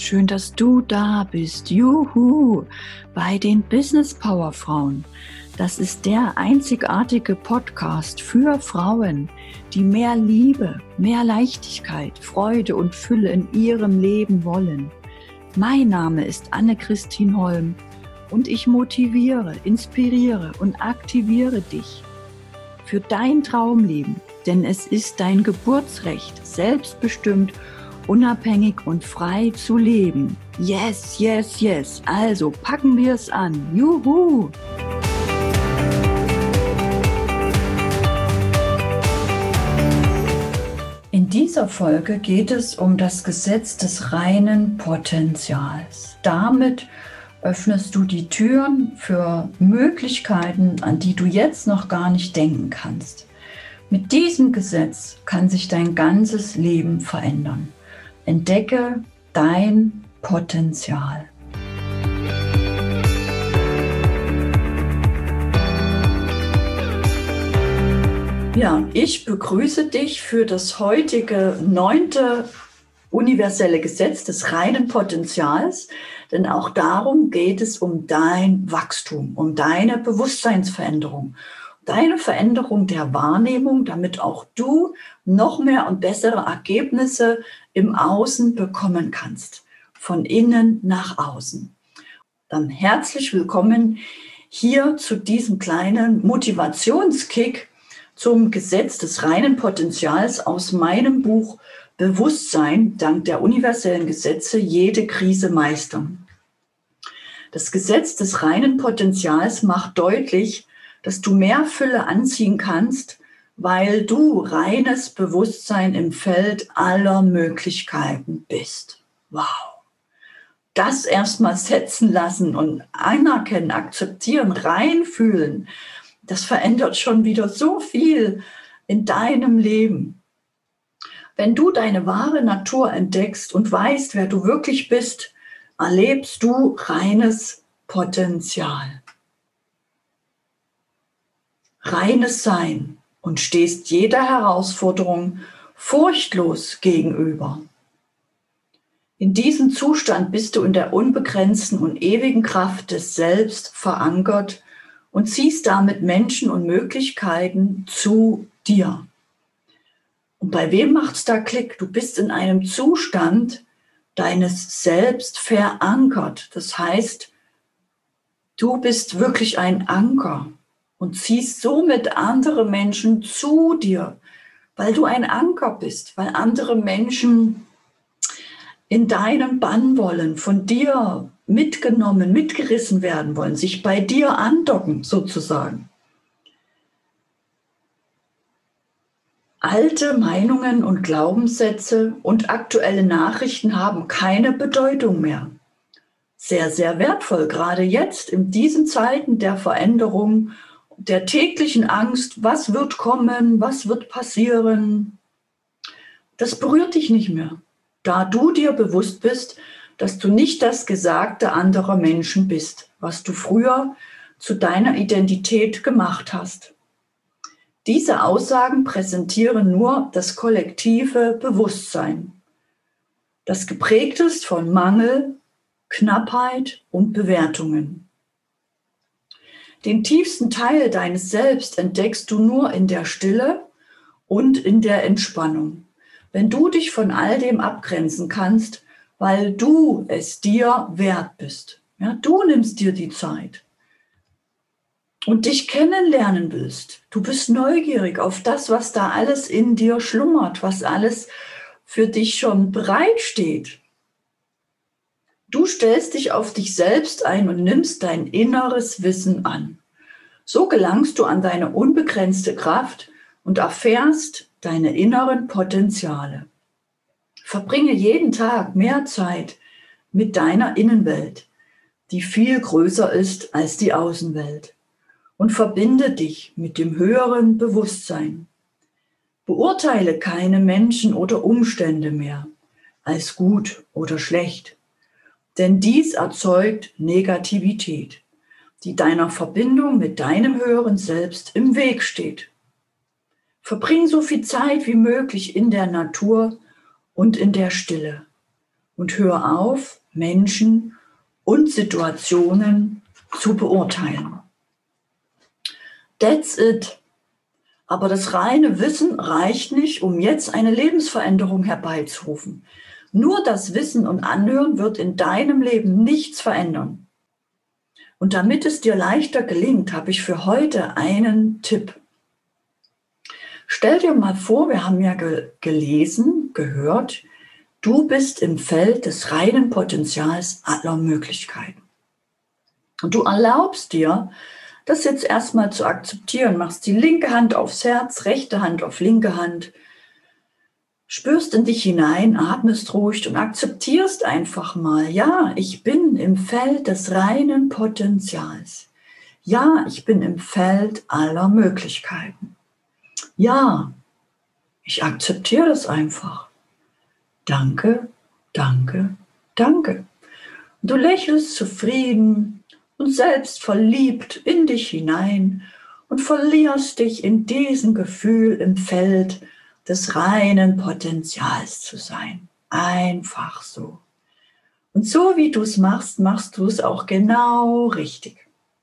Schön, dass du da bist. Juhu! Bei den Business Power Frauen. Das ist der einzigartige Podcast für Frauen, die mehr Liebe, mehr Leichtigkeit, Freude und Fülle in ihrem Leben wollen. Mein Name ist Anne-Christine Holm und ich motiviere, inspiriere und aktiviere dich für dein Traumleben, denn es ist dein Geburtsrecht, selbstbestimmt, unabhängig und frei zu leben. Yes, yes, yes. Also packen wir es an. Juhu! In dieser Folge geht es um das Gesetz des reinen Potenzials. Damit öffnest du die Türen für Möglichkeiten, an die du jetzt noch gar nicht denken kannst. Mit diesem Gesetz kann sich dein ganzes Leben verändern. Entdecke dein Potenzial. Ja, ich begrüße dich für das heutige 9. universelle Gesetz des reinen Potenzials, denn auch darum geht es um dein Wachstum, um deine Bewusstseinsveränderung, deine Veränderung der Wahrnehmung, damit auch du noch mehr und bessere Ergebnisse im Außen bekommen kannst, von innen nach außen. Dann herzlich willkommen hier zu diesem kleinen Motivationskick zum Gesetz des reinen Potenzials aus meinem Buch Bewusstsein dank der universellen Gesetze jede Krise meistern. Das Gesetz des reinen Potenzials macht deutlich, dass du mehr Fülle anziehen kannst, weil du reines Bewusstsein im Feld aller Möglichkeiten bist. Wow! Das erstmal setzen lassen und anerkennen, akzeptieren, reinfühlen, das verändert schon wieder so viel in deinem Leben. Wenn du deine wahre Natur entdeckst und weißt, wer du wirklich bist, erlebst du reines Potenzial. Reines Sein und stehst jeder Herausforderung furchtlos gegenüber. In diesem Zustand bist du in der unbegrenzten und ewigen Kraft des Selbst verankert und ziehst damit Menschen und Möglichkeiten zu dir. Und bei wem macht's da Klick? Du bist in einem Zustand deines Selbst verankert. Das heißt, du bist wirklich ein Anker und ziehst somit andere Menschen zu dir, weil du ein Anker bist, weil andere Menschen in deinen Bann wollen, von dir mitgenommen, mitgerissen werden wollen, sich bei dir andocken sozusagen. Alte Meinungen und Glaubenssätze und aktuelle Nachrichten haben keine Bedeutung mehr. Sehr, sehr wertvoll, gerade jetzt in diesen Zeiten der Veränderung, der täglichen Angst, was wird kommen, was wird passieren. Das berührt dich nicht mehr, da du dir bewusst bist, dass du nicht das Gesagte anderer Menschen bist, was du früher zu deiner Identität gemacht hast. Diese Aussagen präsentieren nur das kollektive Bewusstsein, das geprägt ist von Mangel, Knappheit und Bewertungen. Den tiefsten Teil deines Selbst entdeckst du nur in der Stille und in der Entspannung, wenn du dich von all dem abgrenzen kannst, weil du es dir wert bist. Ja, du nimmst dir die Zeit und dich kennenlernen willst. Du bist neugierig auf das, was da alles in dir schlummert, was alles für dich schon bereitsteht. Du stellst dich auf dich selbst ein und nimmst dein inneres Wissen an. So gelangst du an deine unbegrenzte Kraft und erfährst deine inneren Potenziale. Verbringe jeden Tag mehr Zeit mit deiner Innenwelt, die viel größer ist als die Außenwelt, und verbinde dich mit dem höheren Bewusstsein. Beurteile keine Menschen oder Umstände mehr als gut oder schlecht, denn dies erzeugt Negativität, die deiner Verbindung mit deinem höheren Selbst im Weg steht. Verbring so viel Zeit wie möglich in der Natur und in der Stille und hör auf, Menschen und Situationen zu beurteilen. That's it. Aber das reine Wissen reicht nicht, um jetzt eine Lebensveränderung herbeizurufen. Nur das Wissen und Anhören wird in deinem Leben nichts verändern. Und damit es dir leichter gelingt, habe ich für heute einen Tipp. Stell dir mal vor, wir haben ja gelesen, gehört, du bist im Feld des reinen Potenzials aller Möglichkeiten. Und du erlaubst dir, das jetzt erstmal zu akzeptieren. Machst die linke Hand aufs Herz, rechte Hand auf linke Hand. Spürst in dich hinein, atmest ruhig und akzeptierst einfach mal, ja, ich bin im Feld des reinen Potenzials. Ja, ich bin im Feld aller Möglichkeiten. Ja, ich akzeptiere das einfach. Danke, danke, danke. Und du lächelst zufrieden und selbst verliebt in dich hinein und verlierst dich in diesem Gefühl im Feld des reinen Potenzials zu sein. Einfach so. Und so wie du es machst, machst du es auch genau richtig.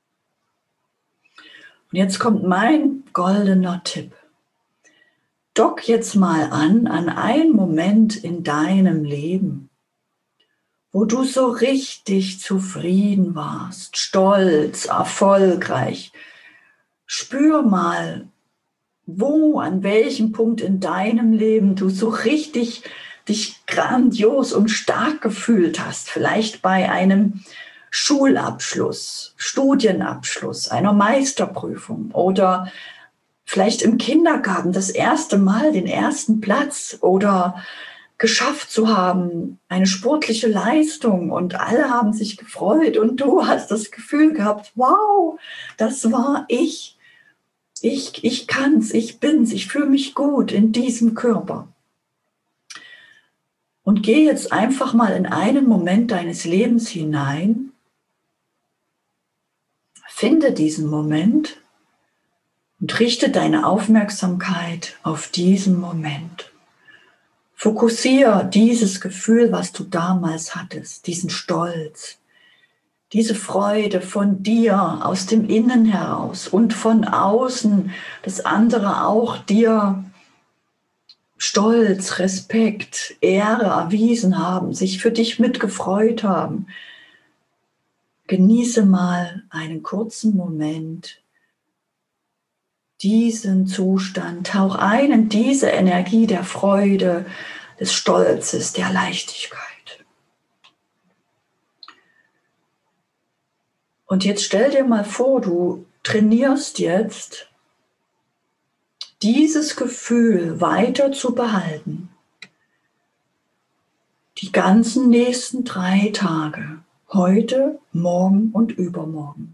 Und jetzt kommt mein goldener Tipp. Dock jetzt mal an einen Moment in deinem Leben, wo du so richtig zufrieden warst, stolz, erfolgreich. Spür mal, wo, an welchem Punkt in deinem Leben du so richtig dich grandios und stark gefühlt hast. Vielleicht bei einem Schulabschluss, Studienabschluss, einer Meisterprüfung oder vielleicht im Kindergarten das erste Mal den ersten Platz oder geschafft zu haben, eine sportliche Leistung und alle haben sich gefreut und du hast das Gefühl gehabt, wow, das war ich. Ich kann's, ich bin's, ich fühle mich gut in diesem Körper. Und geh jetzt einfach mal in einen Moment deines Lebens hinein, finde diesen Moment und richte deine Aufmerksamkeit auf diesen Moment. Fokussiere dieses Gefühl, was du damals hattest, diesen Stolz, diese Freude von dir aus dem Innen heraus und von außen, dass andere auch dir Stolz, Respekt, Ehre erwiesen haben, sich für dich mitgefreut haben. Genieße mal einen kurzen Moment diesen Zustand, tauch ein in diese Energie der Freude, des Stolzes, der Leichtigkeit. Und jetzt stell dir mal vor, du trainierst jetzt, dieses Gefühl weiter zu behalten. Die ganzen nächsten 3 Tage, heute, morgen und übermorgen.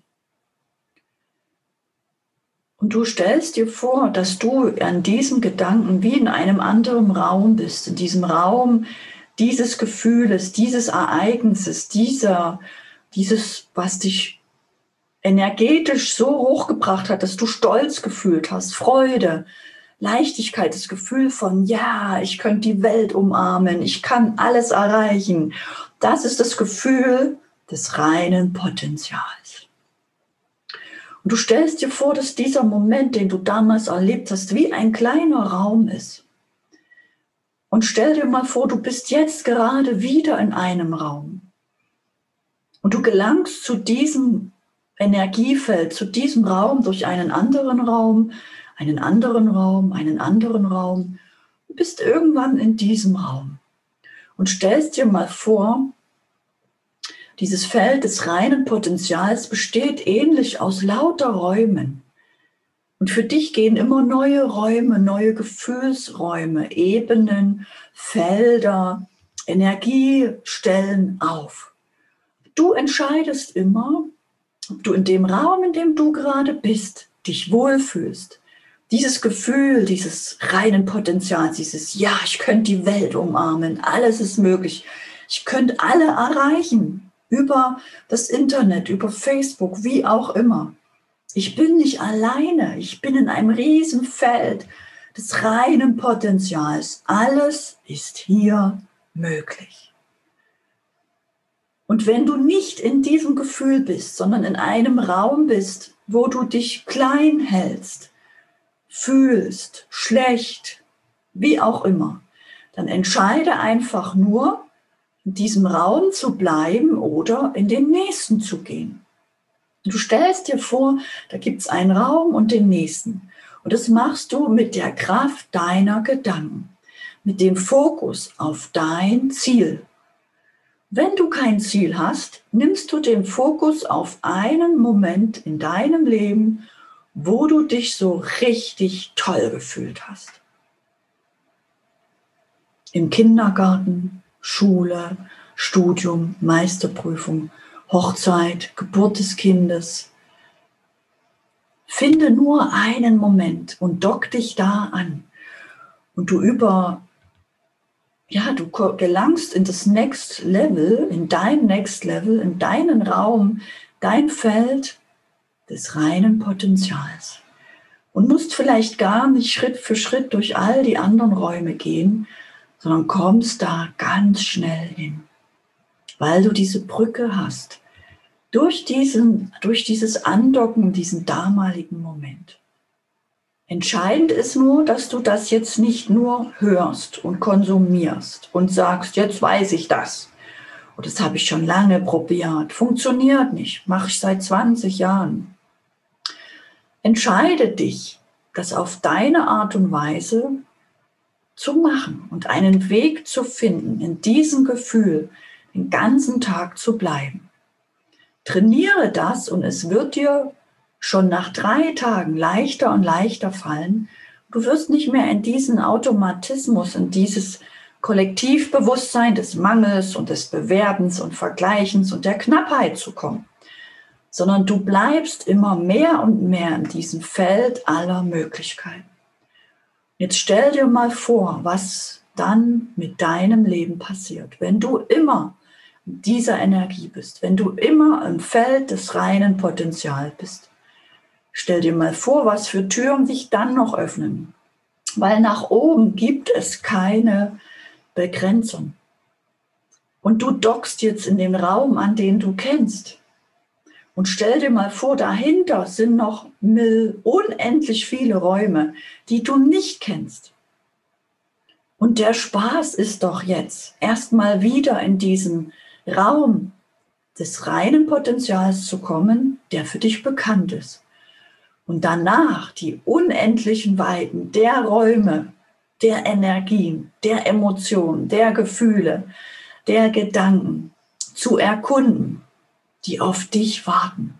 Und du stellst dir vor, dass du an diesem Gedanken wie in einem anderen Raum bist, in diesem Raum dieses Gefühles, dieses Ereignisses, dieses, was dich energetisch so hochgebracht hat, dass du Stolz gefühlt hast, Freude, Leichtigkeit, das Gefühl von, ja, ich könnte die Welt umarmen, ich kann alles erreichen. Das ist das Gefühl des reinen Potenzials. Und du stellst dir vor, dass dieser Moment, den du damals erlebt hast, wie ein kleiner Raum ist. Und stell dir mal vor, du bist jetzt gerade wieder in einem Raum. Und du gelangst zu diesem Energiefeld, zu diesem Raum durch einen anderen Raum, einen anderen Raum, einen anderen Raum. Du bist irgendwann in diesem Raum. Und stellst dir mal vor, dieses Feld des reinen Potenzials besteht ähnlich aus lauter Räumen. Und für dich gehen immer neue Räume, neue Gefühlsräume, Ebenen, Felder, Energiestellen auf. Du entscheidest immer, ob du in dem Raum, in dem du gerade bist, dich wohlfühlst. Dieses Gefühl, dieses reinen Potenzials, dieses, ja, ich könnte die Welt umarmen, alles ist möglich. Ich könnte alle erreichen, über das Internet, über Facebook, wie auch immer. Ich bin nicht alleine, ich bin in einem riesen Feld des reinen Potenzials. Alles ist hier möglich. Und wenn du nicht in diesem Gefühl bist, sondern in einem Raum bist, wo du dich klein hältst, fühlst, schlecht, wie auch immer, dann entscheide einfach nur, in diesem Raum zu bleiben oder in den nächsten zu gehen. Du stellst dir vor, da gibt es einen Raum und den nächsten. Und das machst du mit der Kraft deiner Gedanken, mit dem Fokus auf dein Ziel. Wenn du kein Ziel hast, nimmst du den Fokus auf einen Moment in deinem Leben, wo du dich so richtig toll gefühlt hast. Im Kindergarten, Schule, Studium, Meisterprüfung, Hochzeit, Geburt des Kindes. Finde nur einen Moment und dock dich da an. Und du gelangst in das Next Level, in dein Next Level, in deinen Raum, dein Feld des reinen Potenzials. Und musst vielleicht gar nicht Schritt für Schritt durch all die anderen Räume gehen, sondern kommst da ganz schnell hin, weil du diese Brücke hast, durch dieses Andocken, diesen damaligen Moment. Entscheidend ist nur, dass du das jetzt nicht nur hörst und konsumierst und sagst, jetzt weiß ich das. Und das habe ich schon lange probiert, funktioniert nicht, mache ich seit 20 Jahren. Entscheide dich, das auf deine Art und Weise zu machen und einen Weg zu finden, in diesem Gefühl den ganzen Tag zu bleiben. Trainiere das und es wird dir schon nach 3 Tagen leichter und leichter fallen. Du wirst nicht mehr in diesen Automatismus, in dieses Kollektivbewusstsein des Mangels und des Bewerbens und Vergleichens und der Knappheit zu kommen, sondern du bleibst immer mehr und mehr in diesem Feld aller Möglichkeiten. Jetzt stell dir mal vor, was dann mit deinem Leben passiert, wenn du immer in dieser Energie bist, wenn du immer im Feld des reinen Potenzials bist. Stell dir mal vor, was für Türen sich dann noch öffnen, weil nach oben gibt es keine Begrenzung. Und du dockst jetzt in den Raum an, den du kennst. Und stell dir mal vor, dahinter sind noch unendlich viele Räume, die du nicht kennst. Und der Spaß ist doch jetzt, erstmal wieder in diesen Raum des reinen Potenzials zu kommen, der für dich bekannt ist. Und danach die unendlichen Weiten der Räume, der Energien, der Emotionen, der Gefühle, der Gedanken zu erkunden, die auf dich warten.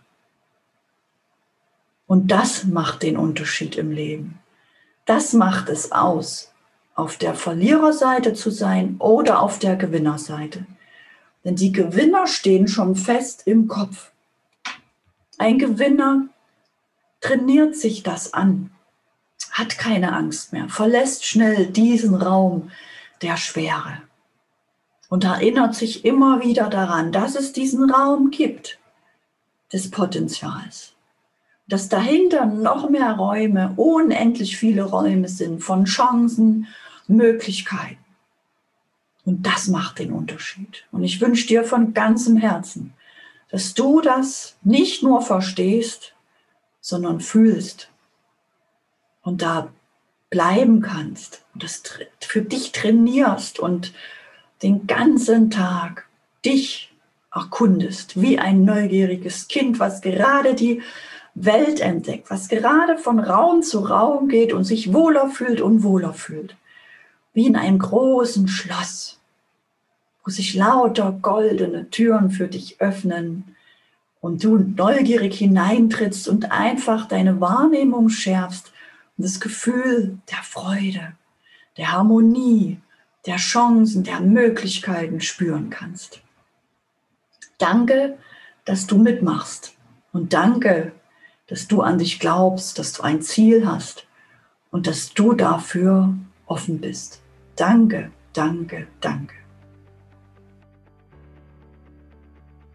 Und das macht den Unterschied im Leben. Das macht es aus, auf der Verliererseite zu sein oder auf der Gewinnerseite. Denn die Gewinner stehen schon fest im Kopf. Ein Gewinner trainiert sich das an, hat keine Angst mehr, verlässt schnell diesen Raum der Schwere und erinnert sich immer wieder daran, dass es diesen Raum gibt des Potenzials. Dass dahinter noch mehr Räume, unendlich viele Räume sind von Chancen, Möglichkeiten. Und das macht den Unterschied. Und ich wünsche dir von ganzem Herzen, dass du das nicht nur verstehst, sondern fühlst und da bleiben kannst und das für dich trainierst und den ganzen Tag dich erkundest, wie ein neugieriges Kind, was gerade die Welt entdeckt, was gerade von Raum zu Raum geht und sich wohler fühlt und wohler fühlt. Wie in einem großen Schloss, wo sich lauter goldene Türen für dich öffnen und du neugierig hineintrittst und einfach deine Wahrnehmung schärfst und das Gefühl der Freude, der Harmonie, der Chancen, der Möglichkeiten spüren kannst. Danke, dass du mitmachst und danke, dass du an dich glaubst, dass du ein Ziel hast und dass du dafür offen bist. Danke, danke, danke.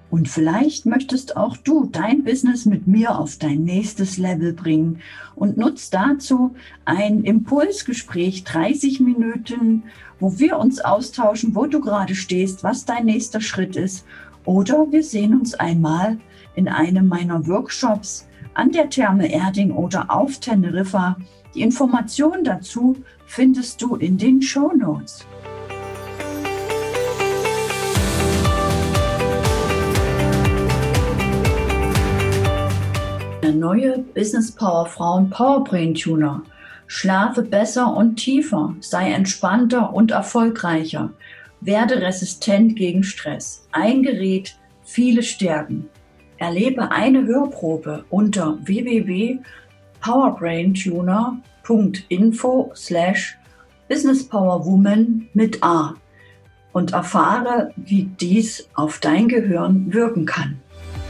Und vielleicht möchtest auch du dein Business mit mir auf dein nächstes Level bringen und nutzt dazu ein Impulsgespräch, 30 Minuten, wo wir uns austauschen, wo du gerade stehst, was dein nächster Schritt ist. Oder wir sehen uns einmal in einem meiner Workshops an der Therme Erding oder auf Teneriffa. Die Informationen dazu findest du in den Shownotes. Der neue Business Power Frauen Powerbrain Tuner. Schlafe besser und tiefer, sei entspannter und erfolgreicher. Werde resistent gegen Stress. Ein Gerät, viele Stärken. Erlebe eine Hörprobe unter www.powerbraintuner.info/businesspowerwoman mit A und erfahre, wie dies auf dein Gehirn wirken kann.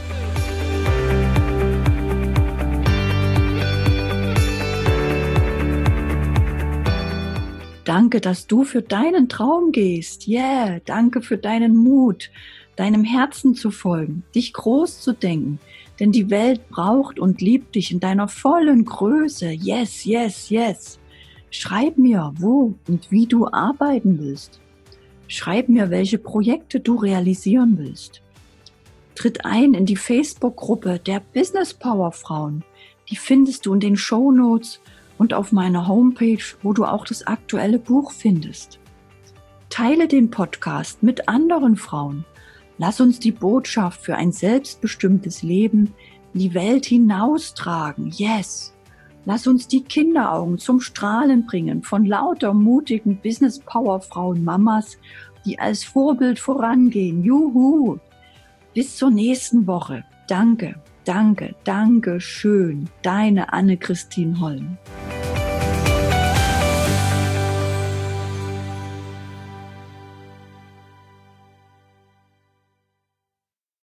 Danke, dass du für deinen Traum gehst. Yeah, danke für deinen Mut, deinem Herzen zu folgen, dich groß zu denken. Denn die Welt braucht und liebt dich in deiner vollen Größe. Yes, yes, yes. Schreib mir, wo und wie du arbeiten willst. Schreib mir, welche Projekte du realisieren willst. Tritt ein in die Facebook-Gruppe der Business Power Frauen. Die findest du in den Shownotes und auf meiner Homepage, wo du auch das aktuelle Buch findest. Teile den Podcast mit anderen Frauen. Lass uns die Botschaft für ein selbstbestimmtes Leben in die Welt hinaustragen. Yes! Lass uns die Kinderaugen zum Strahlen bringen von lauter mutigen Business Power Frauen Mamas, die als Vorbild vorangehen. Juhu! Bis zur nächsten Woche. Danke, danke, danke schön. Deine Anne-Christine Holm.